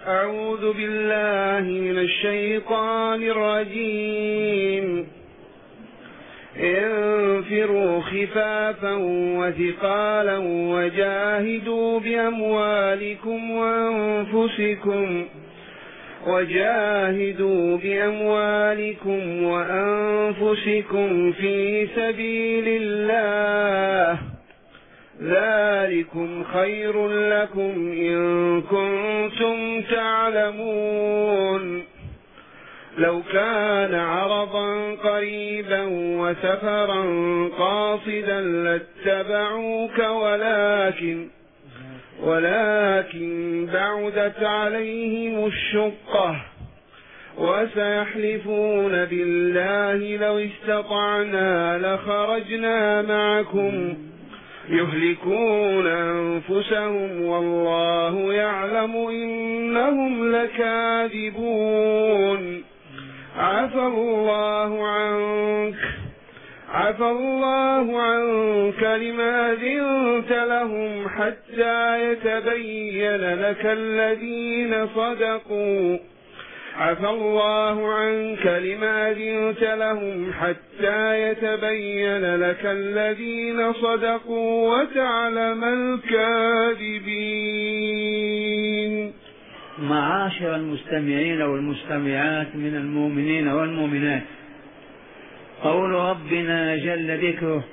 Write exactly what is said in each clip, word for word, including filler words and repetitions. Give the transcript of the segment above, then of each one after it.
أعوذ بالله من الشيطان الرجيم. انفروا خفافا وثقالا وجاهدوا بأموالكم وأنفسكم وجاهدوا بأموالكم وأنفسكم في سبيل الله، ذلكم خير لكم إن كنتم تعلمون. لو كان عرضا قريبا وسفرا قاصدا لاتبعوك ولكن ولكن بعدت عليهم الشقة، وسيحلفون بالله لو استطعنا لخرجنا معكم يهلكون أنفسهم والله يعلم إنهم لكاذبون. عفى الله عنك عفى الله عنك لما أذنت لهم حتى يتبين لك الذين صدقوا عفى الله عنك لما أذنت لهم حتى يتبين لك الذين صدقوا وتعلم الكاذبين. معاشر المستمعين والمستمعات من المؤمنين والمؤمنات، قول ربنا جل ذكره: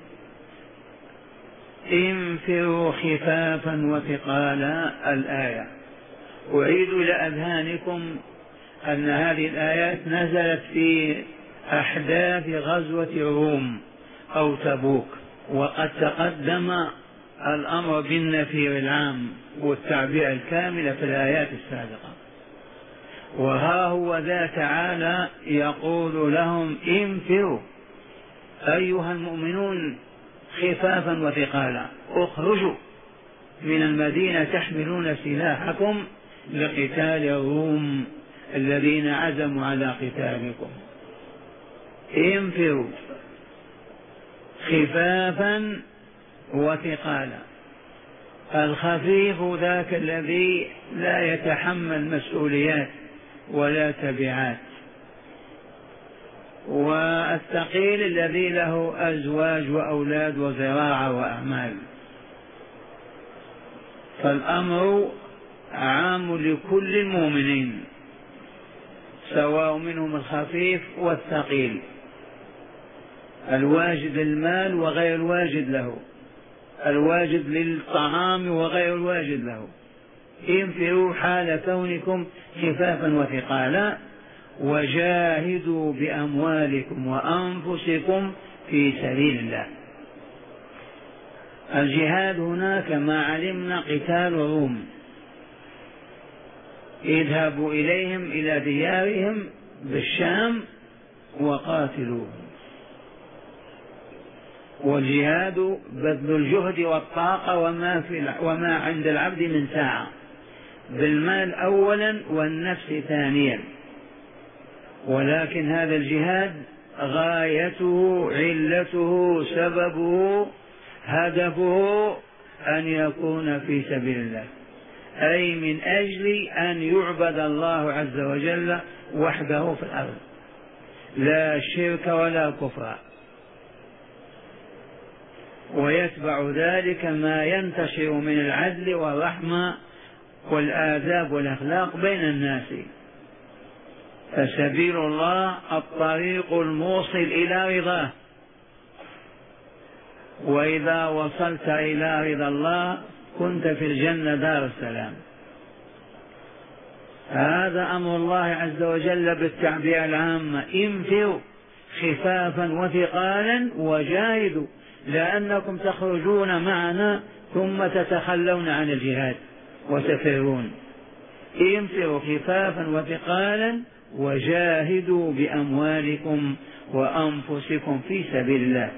انفروا خفافا وثقالا. الآية أعيد إلى أذهانكم أن هذه الآيات نزلت في أحداث غزوة الروم أو تبوك، وقد تقدم الأمر بالنفير العام والتعبئة الكاملة في الآيات السابقة. وها هو ذا تعالى يقول لهم: انفروا أيها المؤمنون خفافا وثقالا، اخرجوا من المدينة تحملون سلاحكم لقتال الروم الذين عزموا على قتالكم. انفروا خفافا وثقالا. الخفيف ذاك الذي لا يتحمل مسؤوليات ولا تبعات، والثقيل الذي له أزواج وأولاد وزراعة وأعمال. فالأمر عام لكل المؤمنين، سواء منهم الخفيف والثقيل، الواجد المال وغير الواجد له، الواجد للطعام وغير الواجد له. انفروا حال كونكم خفافا وثقالا، وجاهدوا بأموالكم وأنفسكم في سبيل الله. الجهاد هنا كما علمنا قتال الروم، اذهبوا إليهم إلى ديارهم بالشام وقاتلوهم. والجهاد بذل الجهد والطاقة وما, في وما عند العبد من ساعة، بالمال أولا والنفس ثانيا. ولكن هذا الجهاد غايته علته سببه هدفه أن يكون في سبيل الله، أي من أجل أن يعبد الله عز وجل وحده في الأرض، لا شرك ولا كفر. ويتبع ذلك ما ينتشر من العدل والرحمة والآداب والأخلاق بين الناس. فسبيل الله الطريق الموصل إلى رضاه، وإذا وصلت إلى رضا الله كنت في الجنة دار السلام. هذا أمر الله عز وجل بالتعبئة العامة: انفروا خفافا وثقالا وجاهدوا، لأنكم تخرجون معنا ثم تتخلون عن الجهاد وتفرون. انفروا خفافا وثقالا وجاهدوا بأموالكم وأنفسكم في سبيل الله.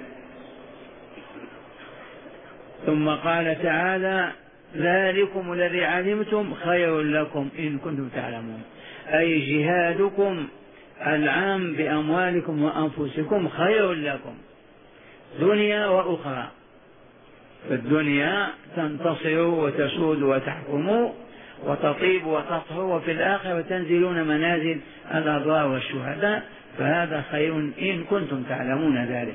ثم قال تعالى: ذلكم الذي علمتم خير لكم إن كنتم تعلمون، أي جهادكم العام بأموالكم وأنفسكم خير لكم دنيا وأخرى. في الدنيا تنتصروا وتسودوا وتحكموا، وتطيب وتطهر، وفي الآخرة تنزلون منازل الأبرار والشهداء، فهذا خير إن كنتم تعلمون ذلك.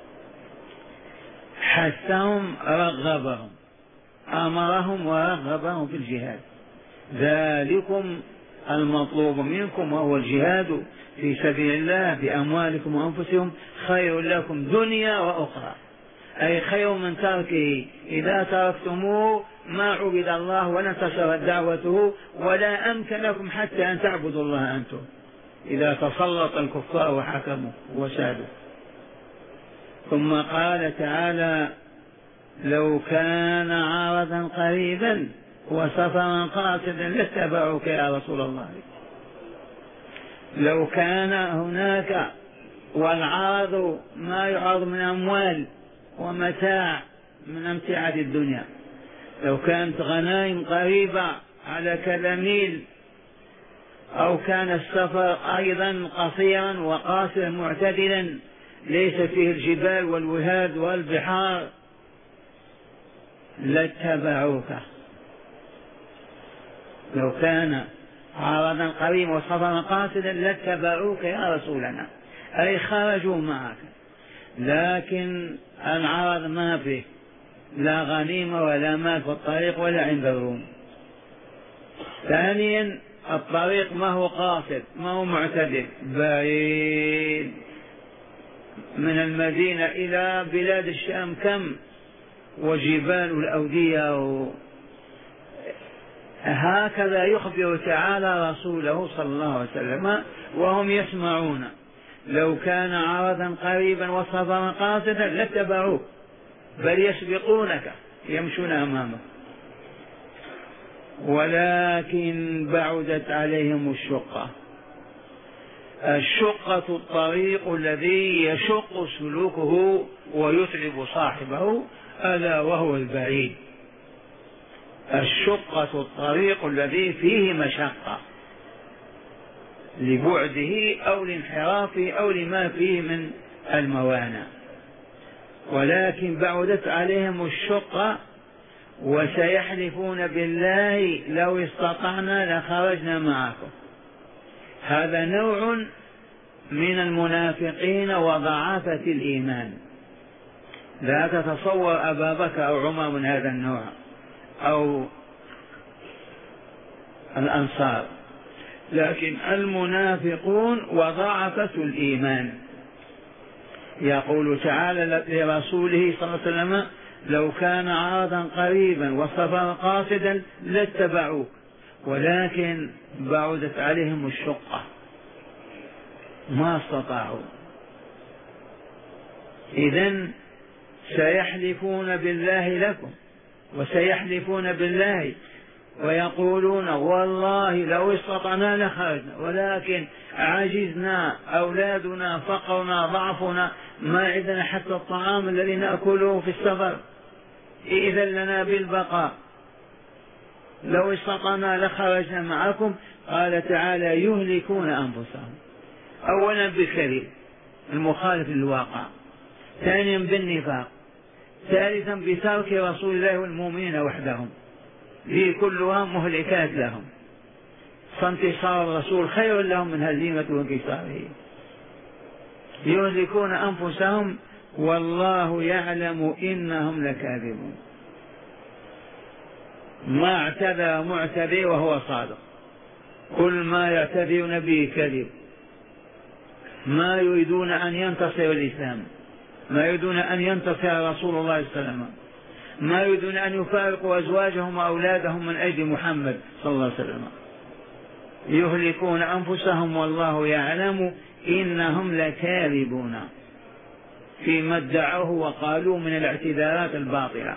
حثهم رغبهم، أمرهم ورغبهم في الجهاد، ذلكم المطلوب منكم وهو الجهاد في سبيل الله بأموالكم وأنفسكم خير لكم دنيا وأخرى، أي خير من تركه. إذا تركتموه ما عبد الله ولا انتشرت دعوته ولا أمكن لكم حتى أن تعبدوا الله أنتم، إذا تسلط الكفار وحكموا وسادوا. ثم قال تعالى: لو كان عارضا قريبا وسفرا قاصدا لاتبعوك يا رسول الله. لو كان هناك، والعارض ما يعرض من أموال ومتاع من أمتعة الدنيا، لو كانت غنائم قريبة على كذا ميل، أو كان السفر أيضا قصيرا وقاصرا معتدلا ليس فيه الجبال والوهاد والبحار، لاتبعوك. لو كان عارضا قريبا وسفرا قاصدا لاتبعوك يا رسولنا، أي خرجوا معك. لكن العرض ما فيه لا غنيمة ولا مال في الطريق ولا عند الروم. ثانيا الطريق ما هو قاصد، ما هو معتدل، بعيد من المدينة إلى بلاد الشام كم، وجبال الأودية و... هكذا يخبر تعالى رسوله صلى الله عليه وسلم وهم يسمعون. لو كان عرضا قريبا وسفرا قاصدا لاتبعوك، بل يسبقونك يمشون أمامك، ولكن بعدت عليهم الشقة. الشقة الطريق الذي يشق سلوكه ويتعب صاحبه، ألا وهو البعيد. الشقة الطريق الذي فيه مشقة لبعده أو لانحرافه أو لما فيه من الموانع، ولكن بعدت عليهم الشقة. وسيحلفون بالله لو استطعنا لخرجنا معكم. هذا نوع من المنافقين وضعافة الإيمان. لا تتصور أبا بكر أو عمر من هذا النوع أو الأنصار، لكن المنافقون وضعفة الإيمان. يقول تعالى لرسوله صلى الله عليه وسلم: لو كان عرضا قريبا وسفرا قاصدا لاتبعوك، ولكن بعدت عليهم الشقة ما استطاعوا. إذن سيحلفون بالله لكم وسيحلفون بالله ويقولون: والله لو استطعنا لخرجنا، ولكن عجزنا، أولادنا، فقرنا، ضعفنا، ما عندنا حتى الطعام الذي نأكله في السفر، إذن لنا بالبقاء، لو استطعنا لخرجنا معكم. قال تعالى: يهلكون أنفسهم، أولا بالكذب المخالف للواقع، ثانيا بالنفاق، ثالثا بترك رسول الله والمؤمنين وحدهم، هي كلها مهلكات لهم، فانتصار الرسول خير لهم من هزيمة وانكساره. يهلكون أنفسهم والله يعلم إنهم لكاذبون. ما اعتذر معتذر وهو صادق، كل ما يعتذرون به كذب، ما يريدون أن ينتصر الإسلام، ما يريدون أن ينتصر رسول الله صلى الله عليه وسلم، ما يريدون أن يفارقوا أزواجهم وأولادهم من أجل محمد صلى الله عليه وسلم. يهلكون أنفسهم والله يعلم إنهم لكاذبون فيما ادعوه وقالوا من الاعتذارات الباطلة.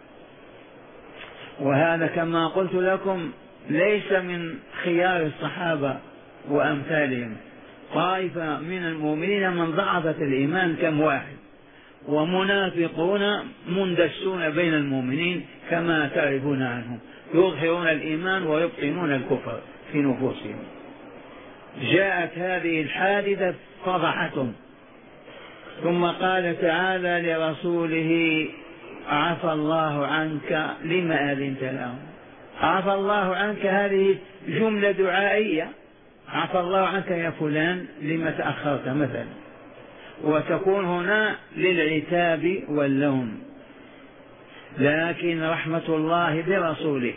وهذا كما قلت لكم ليس من خيار الصحابة وأمثالهم، طائفة من المؤمنين من ضعفت الإيمان كم واحد، ومنافقون مندسون بين المؤمنين كما تعرفون عنهم، يظهرون الإيمان ويبطنون الكفر في نفوسهم. جاءت هذه الحادثة فضحتهم. ثم قال تعالى لرسوله: عفى الله عنك لما أذنت لهم. عفى الله عنك هذه جملة دعائية، عفى الله عنك يا فلان لما تأخرت مثلا، وتكون هنا للعتاب واللوم. لكن رحمة الله برسوله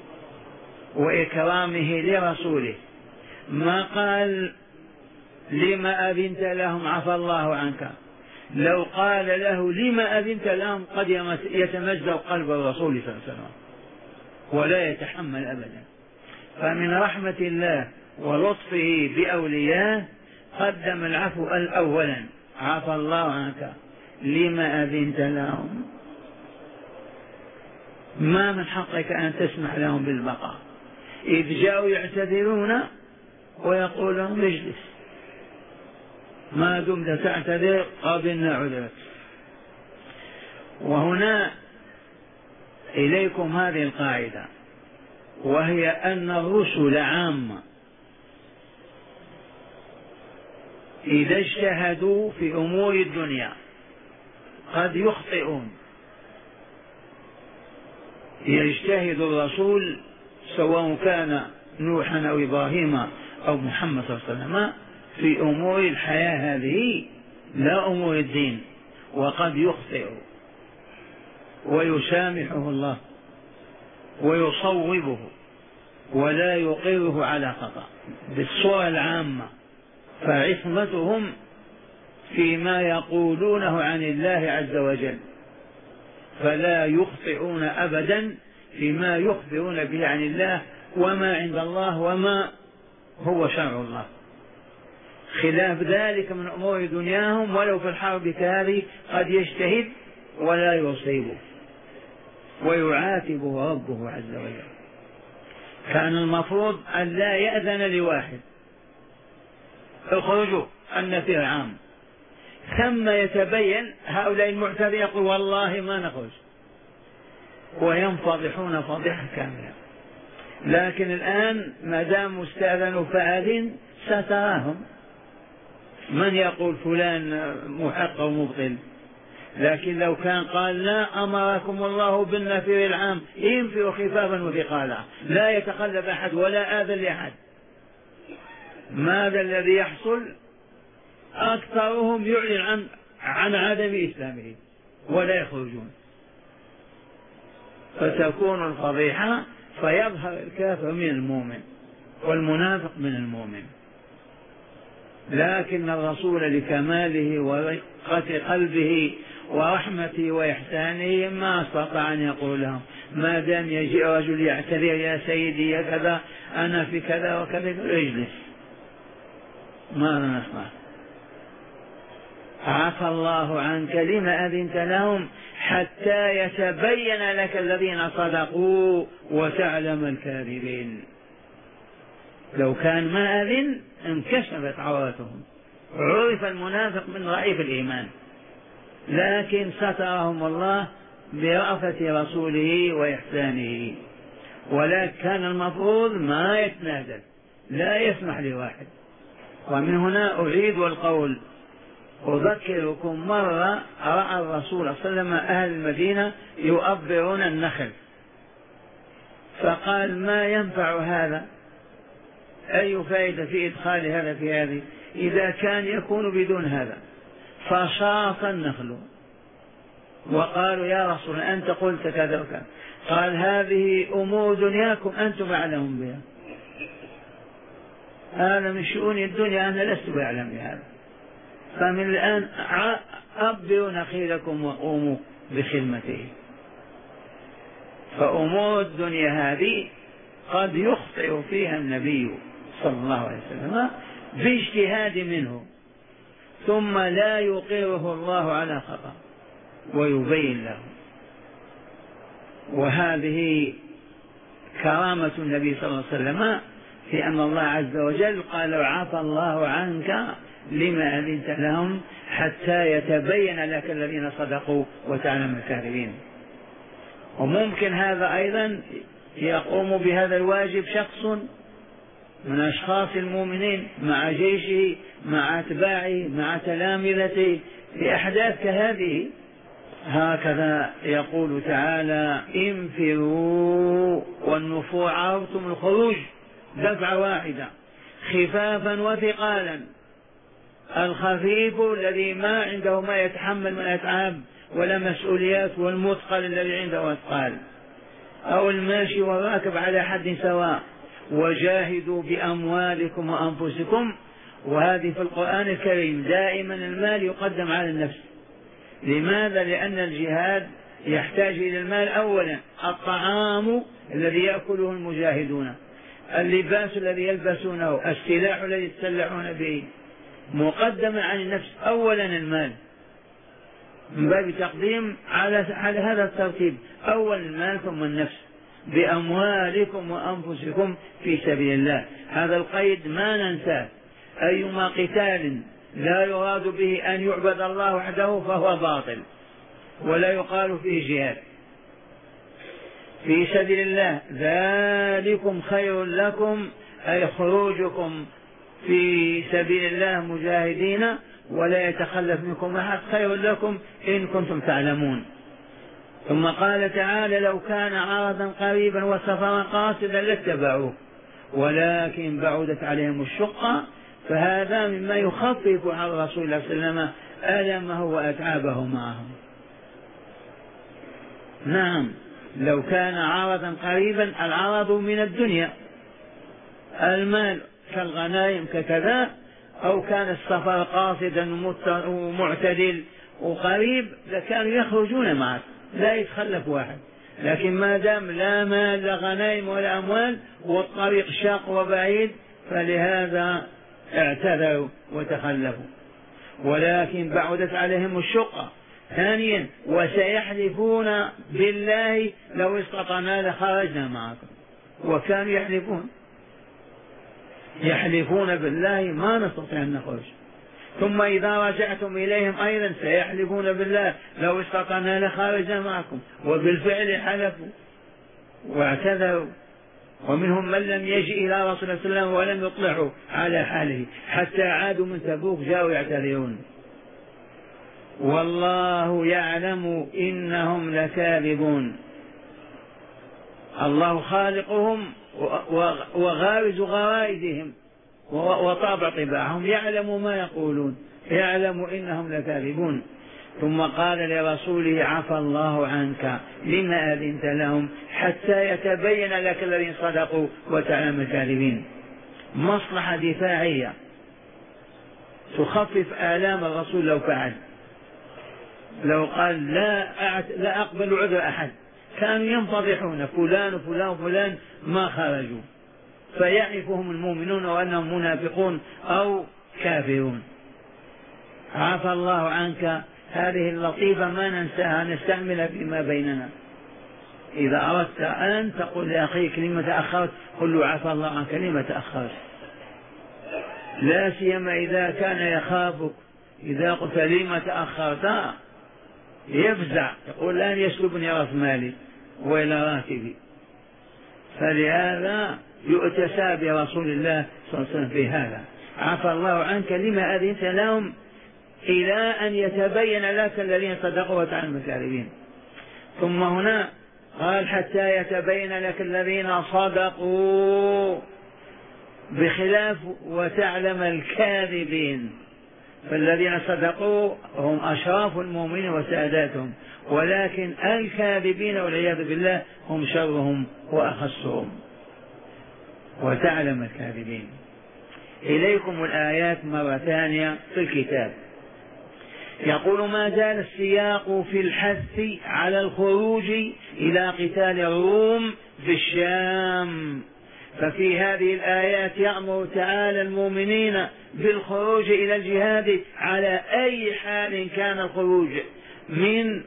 وإكرامه لرسوله ما قال لما أذنت لهم عفى الله عنك. لو قال له لما أذنت لهم قد يتمزق قلب الرسول صلى الله عليه وسلم ولا يتحمل أبدا. فمن رحمة الله ولطفه بأولياه قدم العفو الأولا، عفى الله عنك لما أذنت لهم. ما من حقك أن تسمح لهم بالبقاء، إذ جاءوا يعتذرون ويقول لهم اجلس، ما دمت تعتذر قابلنا عذرك. وهنا إليكم هذه القاعدة، وهي أن الرسل عامة إذا اجتهدوا في أمور الدنيا قد يخطئون. يجتهد الرسول سواء كان نوحا أو إبراهيم أو محمد صلى الله عليه وسلم في أمور الحياة هذه لا أمور الدين، وقد يخطئ ويسامحه الله ويصوبه ولا يقره على خطأ بالصورة العامة. فعصمتهم فيما يقولونه عن الله عز وجل، فلا يخطئون أبدا فيما يخبرون به عن الله وما عند الله وما هو شرع الله. خلاف ذلك من أمور دنياهم ولو في الحرب كهذه قد يجتهد ولا يصيبه ويعاتبه ربه عز وجل. كان المفروض أن لا يأذن لواحد اخرجوا النفير عام، ثم يتبين هؤلاء المعتذر يقول والله ما نخرج وينفضحون فضيحة كاملة. لكن الآن ما دام استأذنوا فأذن ستراهم من يقول فلان محق ومبطل. لكن لو كان قال لا أمركم الله بالنفير العام انفروا خفافا وثقالا لا يتقلب أحد ولا آذن لأحد، ماذا الذي يحصل؟ أكثرهم يعلن عن عن عدم إسلامه ولا يخرجون، فتكون الفضيحة فيظهر الكافر من المؤمن والمنافق من المؤمن. لكن الرسول لكماله ورقة قلبه ورحمته وإحسانه ما استطاع أن يقول لهم ما دام يجيء رجل يعتذر يا سيدي يا كذا أنا في كذا وكذا اجلس، ما نسمع. عفى الله عنك لما أذنت لهم حتى يتبين لك الذين صدقوا وتعلم الكاذبين. لو كان ما أذن انكشفت عورتهم، عرف المنافق من ضعيف الإيمان، لكن سترهم الله برأفة رسوله وإحسانه. ولكن كان المفروض ما يتنازل، لا يسمح لواحد. ومن هنا أعيد القول، أذكركم مرة رأى الرسول صلى الله عليه وسلم أهل المدينة يؤبرون النخل، فقال ما ينفع هذا، أي فائدة في إدخال هذا في هذه إذا كان يكون بدون هذا. فشاط النخل وقالوا يا رسول أنت قلت كذا وكذا، قال هذه أمور دنياكم أنتم أعلم بها، هذا من شؤون الدنيا أنا لست أعلم بهذا، فمن الآن أبروا نخيلكم وقوموا بخدمته. فأمور الدنيا هذه قد يخطئ فيها النبي صلى الله عليه وسلم باجتهاد منه، ثم لا يقره الله على خطأ ويبين له. وهذه كرامة النبي صلى الله عليه وسلم في أن الله عز وجل قال عفى الله عنك لما أذنت لهم حتى يتبين لك الذين صدقوا وتعلم الكاذبين. وممكن هذا أيضا يقوم بهذا الواجب شخص من أشخاص المؤمنين مع جيشه مع أتباعه مع تلامذته في أحداث كهذه، هكذا يقول تعالى انفروا، والنفور عرفتم الخروج دفعة واحدة خفافا وثقالا. الخفيف الذي ما عنده ما يتحمل من أتعاب ولا مسؤوليات، والمثقل الذي عنده أثقال، أو الماشي والراكب على حد سواء. وجاهدوا بأموالكم وأنفسكم، وهذه في القرآن الكريم دائما المال يقدم على النفس. لماذا؟ لأن الجهاد يحتاج إلى المال أولا، الطعام الذي يأكله المجاهدون، اللباس الذي يلبسونه، السلاح الذي يتسلحون به، مقدم عن النفس أولا المال، من باب تقديم على هذا الترتيب، أول المال ثم النفس. بأموالكم وأنفسكم في سبيل الله، هذا القيد ما ننساه. أيما قتال لا يراد به أن يعبد الله وحده فهو باطل ولا يقال فيه جهاد. في سبيل الله ذلكم خير لكم، أي خروجكم في سبيل الله مجاهدين ولا يتخلف منكم أحد خير لكم إن كنتم تعلمون. ثم قال تعالى لو كان عرضا قريبا وسفرا قاصدا لاتبعوه ولكن بعدت عليهم الشقة، فهذا مما يخفف عن رسول الله صلى الله عليه وسلم ألمه وأتعابه معهم. نعم، لو كان عرضا قريبا، العرض من الدنيا المال كالغنائم ككذا، أو كان السفر قاصدا ومعتدل وقريب لكانوا يخرجون معك لا يتخلف واحد. لكن ما دام لا مال لا غنائم ولا أموال والطريق شاق وبعيد، فلهذا اعتذروا وتخلفوا. ولكن بعدت عليهم الشقة. ثانيا وسيحلفون بالله لو استطعنا لخرجنا معكم، وكانوا يحلفون يحلفون بالله ما نستطيع أن نخرج. ثم إذا رجعتم إليهم أيضا سيحلفون بالله لو استطعنا لخرجنا معكم، وبالفعل حلفوا واعتذروا. ومنهم من لم يجئ إلى رسول الله صلى الله عليه وسلم ولم يطلعوا على حاله حتى عادوا من تبوك جاءوا يعتذرون. والله يعلم إنهم لكاذبون. الله خالقهم وغارز غرائزهم وطابع طباعهم، يعلم ما يقولون، يعلم إنهم لكاذبون. ثم قال لرسوله عفى الله عنك لما أذنت لهم حتى يتبين لك الذين صدقوا وتعلم الكاذبين. مصلحة دفاعية تخفف آلام الرسول لو فعل، لو قال لا, لا أقبل عذر أحد، كانوا ينفضحون فلان وفلان وفلان ما خرجوا، فيعرفهم المؤمنون وأنهم منافقون أو كافرون. عفى الله عنك، هذه اللطيفة ما ننساها، نستعملها فيما بيننا. إذا أردت أن تقول لأخيك لما تأخرت، قل له عفى الله عنك لما تأخرت، لا سيما إذا كان يخافك. إذا قلت لما تأخرت يفزع، يقول لن يسلبني رأس مالي وإلى راتبي. فلهذا يؤتسى برسول الله صلى الله عليه وسلم في هذا. عفى الله عنك لما أذنت لهم إلى أن يتبين لك الذين صدقوا وتعلم الكاذبين. ثم هنا قال حتى يتبين لك الذين صدقوا، بخلاف وتعلم الكاذبين. فالذين صدقوا هم أشراف المؤمنين وساداتهم، ولكن الكاذبين والعياذ بالله هم شرهم وأخسهم. وتعلم الكاذبين. إليكم الآيات مرة ثانية في الكتاب. يقول ما زال السياق في الحث على الخروج إلى قتال الروم في الشام. ففي هذه الآيات يأمر تعالى المؤمنين بالخروج إلى الجهاد على أي حال كان الخروج، من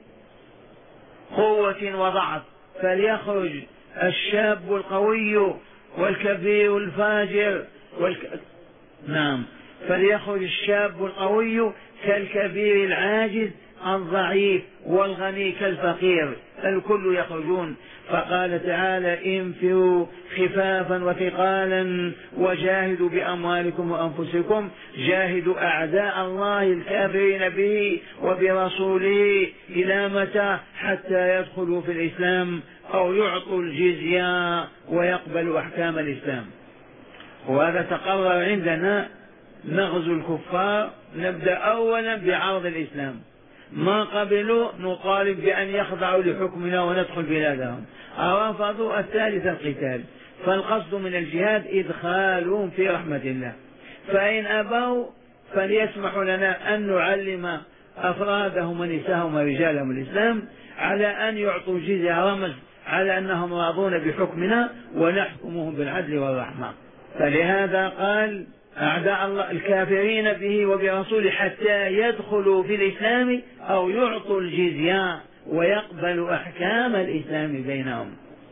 قوة وضعف فليخرج الشاب القوي والكبير الفاجر والك... نعم فليخرج الشاب القوي كالكبير العاجز الضعيف والغني كالفقير، الكل يخرجون. فقال تعالى انفروا خفافا وثقالا وجاهدوا بأموالكم وأنفسكم. جاهدوا أعداء الله الكافرين به وبرسوله إلى متى؟ حتى يدخلوا في الإسلام أو يعطوا الجزية ويقبلوا أحكام الإسلام. وهذا تقرر عندنا. نغزو الكفار، نبدأ أولا بعرض الإسلام، ما قبلوا نطالب بأن يخضعوا لحكمنا وندخل بلادهم، رفضوا الثالث القتال. فالقصد من الجهاد إدخالهم في رحمة الله، فإن أبوا فليسمحوا لنا أن نعلم أفرادهم ونساءهم ورجالهم الإسلام على أن يعطوا جزية، رمز على أنهم راضون بحكمنا ونحكمهم بالعدل والرحمة. فلهذا قال أعداء الله الكافرين به وبرسوله حتى يدخلوا في الإسلام أو يعطوا الجزية ويقبلوا أحكام الإسلام بينهم.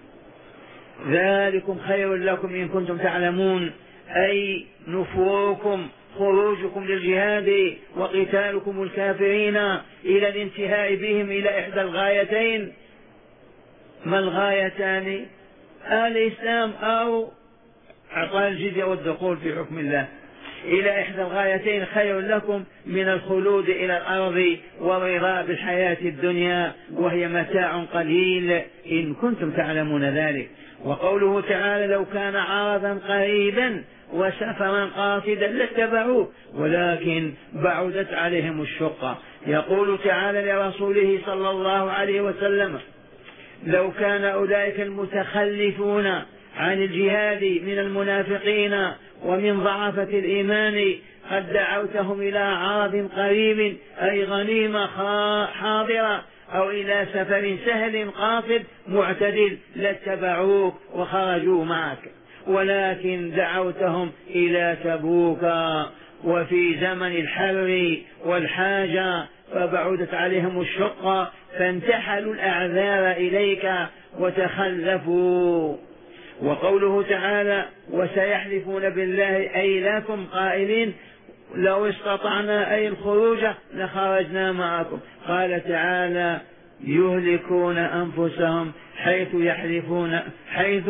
ذلكم خير لكم إن كنتم تعلمون، أي نفوركم خروجكم للجهاد وقتالكم الكافرين إلى الانتهاء بهم إلى إحدى الغايتين. ما الغايتان؟ الإسلام أو إعطاء الجزية والدخول في حكم الله. إلى إحدى الغايتين خير لكم من الخلود إلى الأرض والرضا بالحياة الدنيا وهي متاع قليل إن كنتم تعلمون ذلك. وقوله تعالى لو كان عرضا قريبا وسفرا قاصدا لاتبعوه ولكن بعدت عليهم الشقة. يقول تعالى لرسوله صلى الله عليه وسلم لو كان أولئك المتخلفون عن الجهاد من المنافقين ومن ضعفة الإيمان قد دعوتهم إلى عرض قريب أي غنيمة حاضرة أو إلى سفر سهل قاصد معتدل لاتبعوك وخرجوا معك، ولكن دعوتهم إلى تبوك وفي زمن الحر والحاجة فبعدت عليهم الشقة فانتحلوا الأعذار إليك وتخلفوا. وقوله تعالى وسيحلفون بالله أي لكم قائلين لو استطعنا أي الخروج لخرجنا معكم. قال تعالى يهلكون أنفسهم حيث يحلفون حيث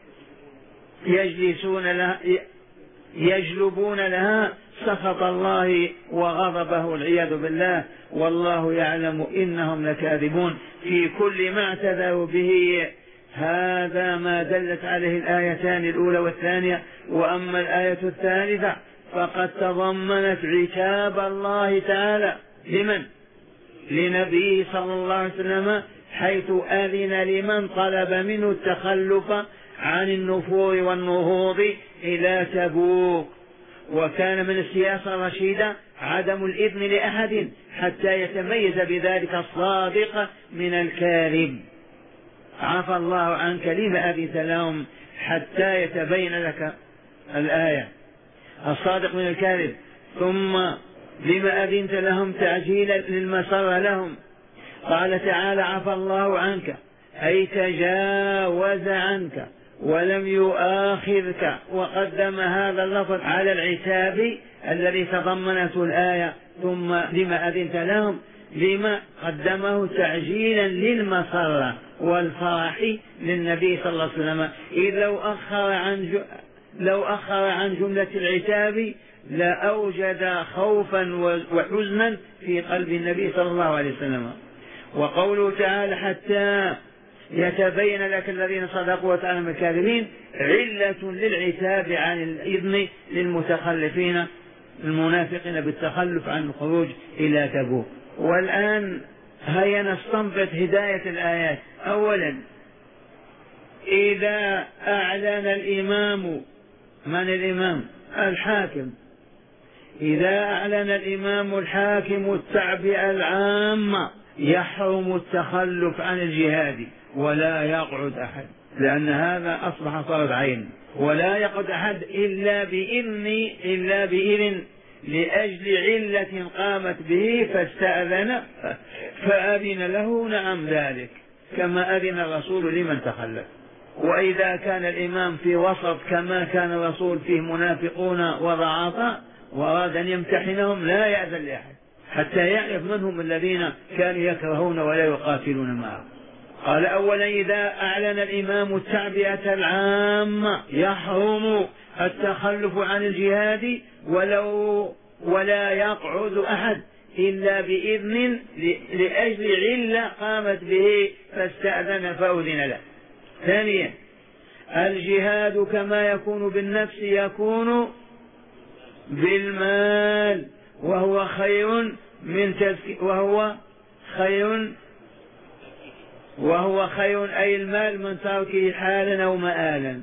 يجلسون لها يجلبون لها سخط الله وغضبه والعياذ بالله والله يعلم إنهم لكاذبون في كل ما اعتذروا به. هذا ما دلت عليه الآيتان الأولى والثانية. وأما الآية الثالثة فقد تضمنت عتاب الله تعالى لمن؟ لنبيه صلى الله عليه وسلم حيث أذن لمن طلب منه التخلف عن النفور والنهوض إلى تبوك. وكان من السياسة الرشيدة عدم الإذن لأحد حتى يتميز بذلك الصادق من الكاذب. عفى الله عنك لما أذنت لهم حتى يتبين لك الآية الصادق من الكاذب. ثم لما أذنت لهم تعجيلا للمسر لهم. قال تعالى عفى الله عنك أي تجاوز عنك ولم يؤاخذك، وقدم هذا اللفظ على العتاب الذي تضمنته الآية. ثم لما أذنت لهم لما قدمه تعجيلا للمسرة والفرح للنبي صلى الله عليه وسلم. إذ لو أخر عن ج... لو أخر عن جملة العتاب لأوجد خوفا وحزنا في قلب النبي صلى الله عليه وسلم. وقوله تعالى حتى يتبين لك الذين صدقوا وتعلم الكاذبين علة للعتاب عن الإذن للمتخلفين المنافقين بالتخلف عن الخروج إلى تبوك. والآن هيا نستنبط هداية الآيات. أولا إذا أعلن الإمام، من الإمام؟ الحاكم. إذا أعلن الإمام الحاكم التعبئة العامة يحرم التخلف عن الجهاد ولا يقعد أحد، لأن هذا أصبح فرض عين. ولا يقعد أحد إلا بإذن إلا بإذن لأجل علة قامت به فاستأذن فأذن له نعم ذلك كما أذن الرسول لمن تخلف. وإذا كان الإمام في وسط كما كان الرسول فيه منافقون وضعافا وأراد أن يمتحنهم لا يأذن لأحد. حتى يعرف من هم الذين كانوا يكرهون ولا يقاتلون معه. قال أولا إذا أعلن الإمام التعبئة العامة يحرم التخلف عن الجهاد ولو ولا يقعد أحد إلا بإذن لأجل علة قامت به فاستأذن فأذن له. ثانيا الجهاد كما يكون بالنفس يكون بالمال وهو خير من تزكية وهو خير وهو خير أي المال من تركه حالا أو مآلا.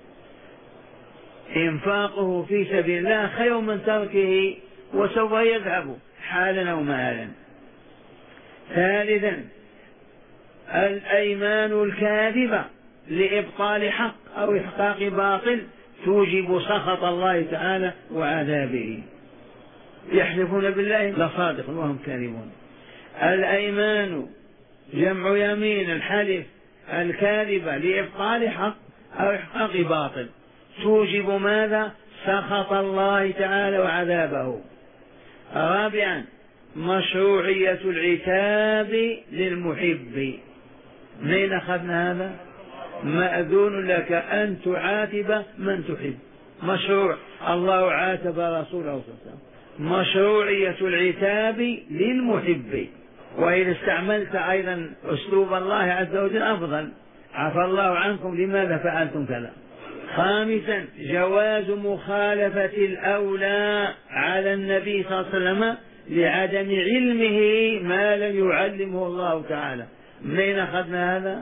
إنفاقه في سبيل الله خير من تركه وسوف يذهب حالا أو مآلا. ثالثا الأيمان الكاذبة لإبطال حق أو إحقاق باطل توجب سخط الله تعالى وعذابه. يحلفون بالله لصادق وهم كاذبون. الأيمان جمع يمين الحلف الكاذبة لإبطال حق أو إحقاق باطل توجب ماذا؟ سخط الله تعالى وعذابه. رابعا مشروعية العتاب للمحب. منين أخذنا هذا؟ مأذون لك أن تعاتب من تحب، مشروع. الله عاتب رسوله صلى الله عليه وسلم. مشروعية العتاب للمحب. وإذا استعملت أيضا أسلوب الله عز وجل أفضل، عفى الله عنكم لماذا فعلتم كذا. خامسا جواز مخالفة الأولى على النبي صلى الله عليه وسلم لعدم علمه ما لم يعلمه الله تعالى. منين أخذنا هذا؟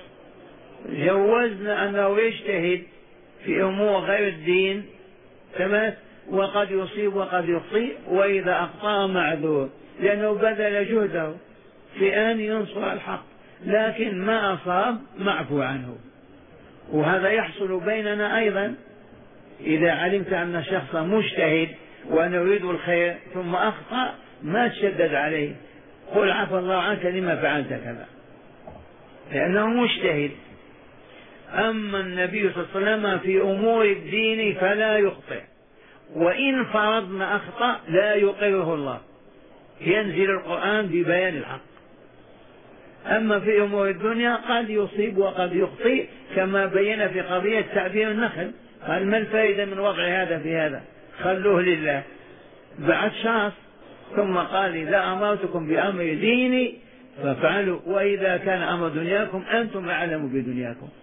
جوزنا أنه يجتهد في أمور غير الدين تمام، وقد يصيب وقد يخطئ، وإذا أخطأ معذور لأنه بذل جهده في أن ينصر الحق، لكن ما أصاب معفو عنه. وهذا يحصل بيننا أيضا. إذا علمت أن شخصا مجتهد وأنه يريد الخير ثم أخطأ ما تشدد عليه، قل عفى الله عنك لما فعلت كذا، لأنه مجتهد. أما النبي صلى الله عليه وسلم في أمور الدين فلا يخطئ، وإن فرضنا أخطأ لا يقره الله، ينزل القرآن ببيان الحق. أما في أمور الدنيا قد يصيب وقد يخطئ، كما بين في قضية تعبير النخل. قال ما الفائدة من وضع هذا في هذا، خلوه لله. بعد شخص ثم قال إذا أمرتكم بأمر ديني فافعلوا، وإذا كان أمر دنياكم أنتم أعلم بدنياكم.